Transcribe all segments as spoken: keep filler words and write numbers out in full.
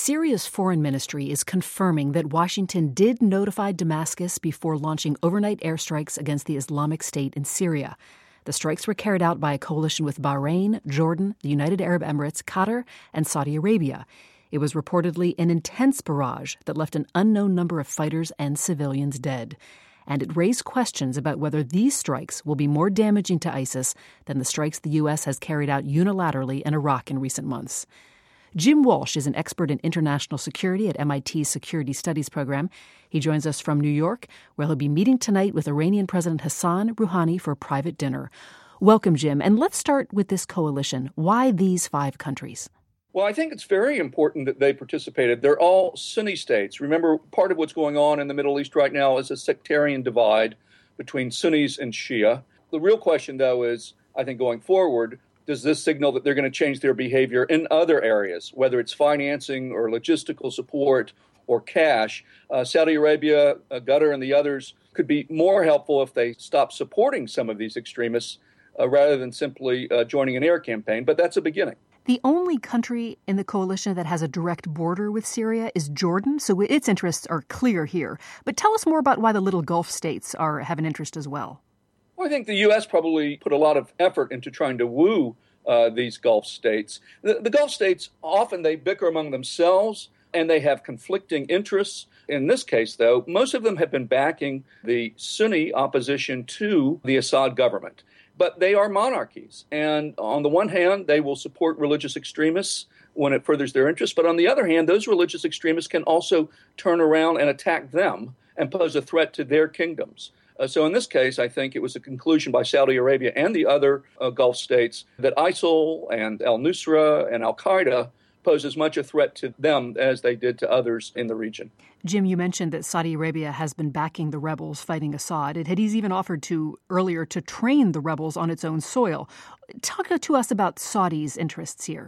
Syria's foreign ministry is confirming that Washington did notify Damascus before launching overnight airstrikes against the Islamic State in Syria. The strikes were carried out by a coalition with Bahrain, Jordan, the United Arab Emirates, Qatar, and Saudi Arabia. It was reportedly an intense barrage that left an unknown number of fighters and civilians dead. And it raised questions about whether these strikes will be more damaging to ISIS than the strikes the U S has carried out unilaterally in Iraq in recent months. Jim Walsh is an expert in international security at M I T's Security Studies program. He joins us from New York, where he'll be meeting tonight with Iranian President Hassan Rouhani for a private dinner. Welcome, Jim. And let's start with this coalition. Why these five countries? Well, I think it's very important that they participated. They're all Sunni states. Remember, part of what's going on in the Middle East right now is a sectarian divide between Sunnis and Shia. The real question, though, is, I think going forward, does this signal that they're going to change their behavior in other areas, whether it's financing or logistical support or cash? Uh, Saudi Arabia, uh, Qatar, and the others could be more helpful if they stop supporting some of these extremists uh, rather than simply uh, joining an air campaign. But that's a beginning. The only country in the coalition that has a direct border with Syria is Jordan, so its interests are clear here. But tell us more about why the little Gulf states are have an interest as well. Well, I think the U S probably put a lot of effort into trying to woo uh, these Gulf states. The, the Gulf states, often they bicker among themselves and they have conflicting interests. In this case, though, most of them have been backing the Sunni opposition to the Assad government. But they are monarchies. And on the one hand, they will support religious extremists when it furthers their interests. But on the other hand, those religious extremists can also turn around and attack them and pose a threat to their kingdoms. Uh, so in this case, I think it was a conclusion by Saudi Arabia and the other uh, Gulf states that ISIL and al-Nusra and al-Qaeda pose as much a threat to them as they did to others in the region. Jim, you mentioned that Saudi Arabia has been backing the rebels fighting Assad. It had even offered to earlier to train the rebels on its own soil. Talk to us about Saudi's interests here.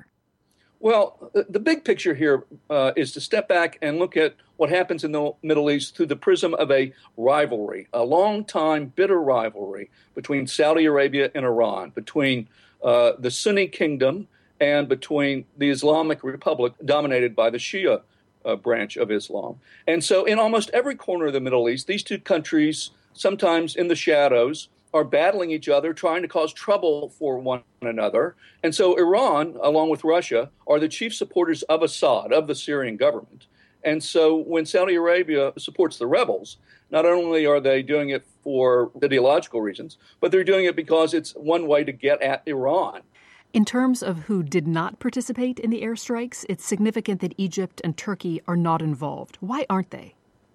Well, the big picture here uh, is to step back and look at what happens in the Middle East through the prism of a rivalry, a long-time bitter rivalry between Saudi Arabia and Iran, between uh, the Sunni kingdom and between the Islamic Republic dominated by the Shia uh, branch of Islam. And so in almost every corner of the Middle East, these two countries, sometimes in the shadows, are battling each other, trying to cause trouble for one another. And so Iran, along with Russia, are the chief supporters of Assad, of the Syrian government. And so when Saudi Arabia supports the rebels, not only are they doing it for ideological reasons, but they're doing it because it's one way to get at Iran. In terms of who did not participate in the airstrikes, it's significant that Egypt and Turkey are not involved. Why aren't they?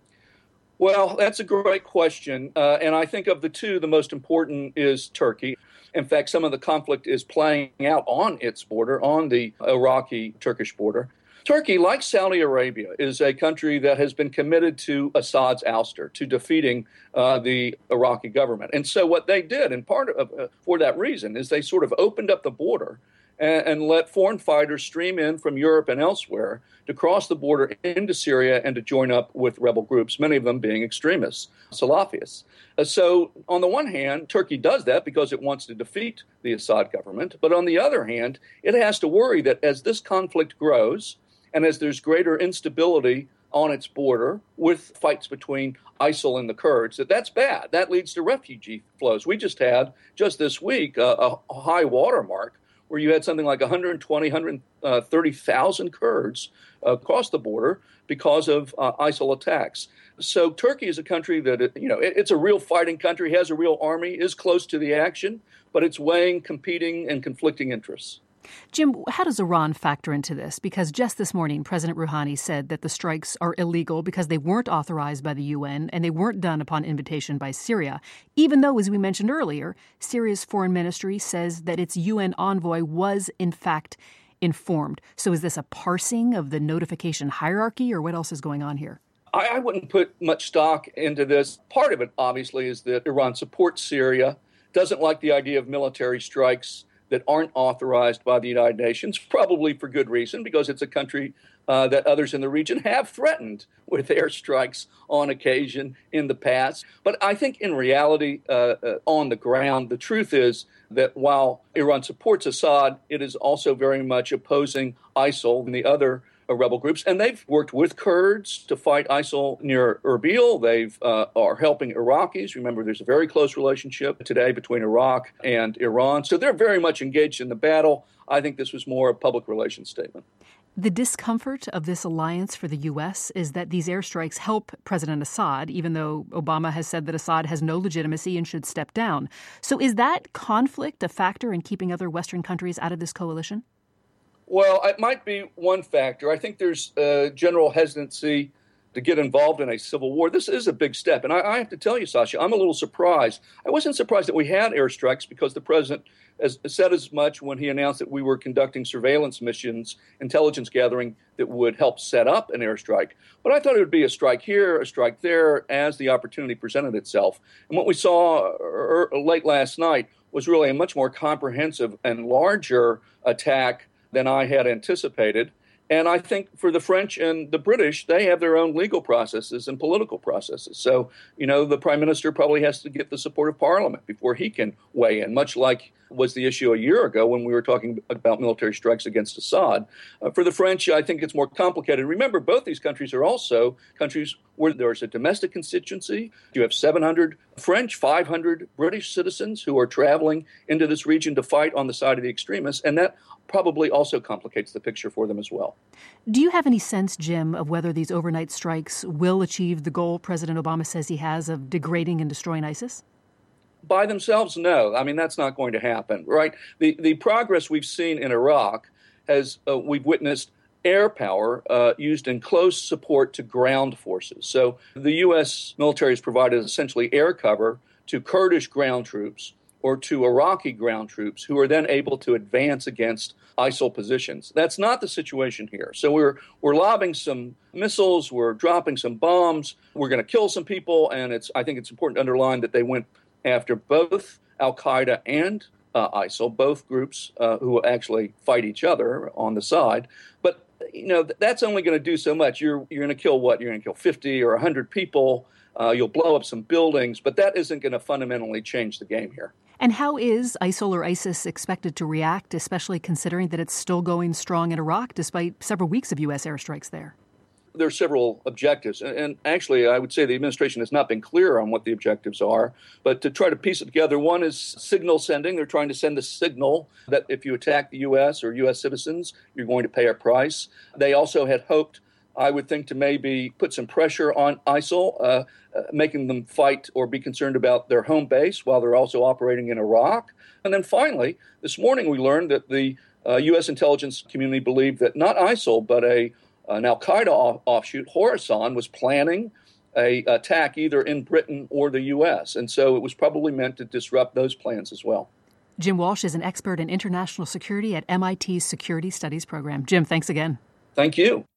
Well, that's a great question. Uh, and I think of the two, the most important is Turkey. In fact, some of the conflict is playing out on its border, on the Iraqi-Turkish border. Turkey, like Saudi Arabia, is a country that has been committed to Assad's ouster, to defeating uh, the Iraqi government. And so what they did, in part of, uh, for that reason, is they sort of opened up the border and, and let foreign fighters stream in from Europe and elsewhere to cross the border into Syria and to join up with rebel groups, many of them being extremists, Salafists. Uh, so on the one hand, Turkey does that because it wants to defeat the Assad government. But on the other hand, it has to worry that as this conflict grows, and as there's greater instability on its border with fights between ISIL and the Kurds, that that's bad. That leads to refugee flows. We just had, just this week, uh, a high water mark where you had something like one hundred twenty, one hundred thirty thousand Kurds uh, across the border because of uh, ISIL attacks. So Turkey is a country that, you know, it, it's a real fighting country, has a real army, is close to the action, but it's weighing competing and conflicting interests. Jim, how does Iran factor into this? Because just this morning, President Rouhani said that the strikes are illegal because they weren't authorized by the U N and they weren't done upon invitation by Syria, even though, as we mentioned earlier, Syria's foreign ministry says that its U N envoy was, in fact, informed. So is this a parsing of the notification hierarchy, or what else is going on here? I, I wouldn't put much stock into this. Part of it, obviously, is that Iran supports Syria, doesn't like the idea of military strikes that aren't authorized by the United Nations, probably for good reason, because it's a country uh, that others in the region have threatened with airstrikes on occasion in the past. But I think in reality, uh, uh, on the ground, the truth is that while Iran supports Assad, it is also very much opposing ISIL and the other uh, rebel groups, and they've worked with Kurds to fight ISIL near Erbil. They've uh, are helping Iraqis. Remember, there's a very close relationship today between Iraq and Iran. So they're very much engaged in the battle. I think this was more a public relations statement. The discomfort of this alliance for the U S is that these airstrikes help President Assad, even though Obama has said that Assad has no legitimacy and should step down. So is that conflict a factor in keeping other Western countries out of this coalition? Well, it might be one factor. I think there's a general hesitancy to get involved in a civil war. This is a big step. And I, I have to tell you, Sasha, I'm a little surprised. I wasn't surprised that we had airstrikes because the president has said as much when he announced that we were conducting surveillance missions, intelligence gathering that would help set up an airstrike. But I thought it would be a strike here, a strike there, as the opportunity presented itself. And what we saw er, late last night was really a much more comprehensive and larger attack than I had anticipated. And I think for the French and the British, they have their own legal processes and political processes. So, you know, the prime minister probably has to get the support of parliament before he can weigh in, much like was the issue a year ago when we were talking about military strikes against Assad. Uh, for the French, I think it's more complicated. Remember, both these countries are also countries where there's a domestic constituency. You have seven hundred French, five hundred British citizens who are traveling into this region to fight on the side of the extremists, and that probably also complicates the picture for them as well. Do you have any sense, Jim, of whether these overnight strikes will achieve the goal President Obama says he has of degrading and destroying ISIS? By themselves, no. I mean, that's not going to happen, right? The the progress we've seen in Iraq has, uh, we've witnessed air power uh, used in close support to ground forces. So the U S military has provided essentially air cover to Kurdish ground troops or to Iraqi ground troops who are then able to advance against ISIL positions. That's not the situation here. So we're we're lobbing some missiles, we're dropping some bombs, we're going to kill some people, and it's I think it's important to underline that they went after both al-Qaeda and uh, ISIL, both groups uh, who actually fight each other on the side. But, you know, th- that's only going to do so much. You're you're going to kill what? You're going to kill fifty or one hundred people. Uh, you'll blow up some buildings, but that isn't going to fundamentally change the game here. And how is ISIL or ISIS expected to react, especially considering that it's still going strong in Iraq despite several weeks of U S airstrikes there? There are several objectives. And actually, I would say the administration has not been clear on what the objectives are. But to try to piece it together, one is signal sending. They're trying to send the signal that if you attack the U S or U S citizens, you're going to pay a price. They also had hoped, I would think, to maybe put some pressure on ISIL, uh, uh, making them fight or be concerned about their home base while they're also operating in Iraq. And then finally, this morning we learned that the uh, U S intelligence community believed that not ISIL, but a an al-Qaeda off- offshoot, Khorasan, was planning a attack either in Britain or the U S. And so it was probably meant to disrupt those plans as well. Jim Walsh is an expert in international security at M I T's Security Studies program. Jim, thanks again. Thank you.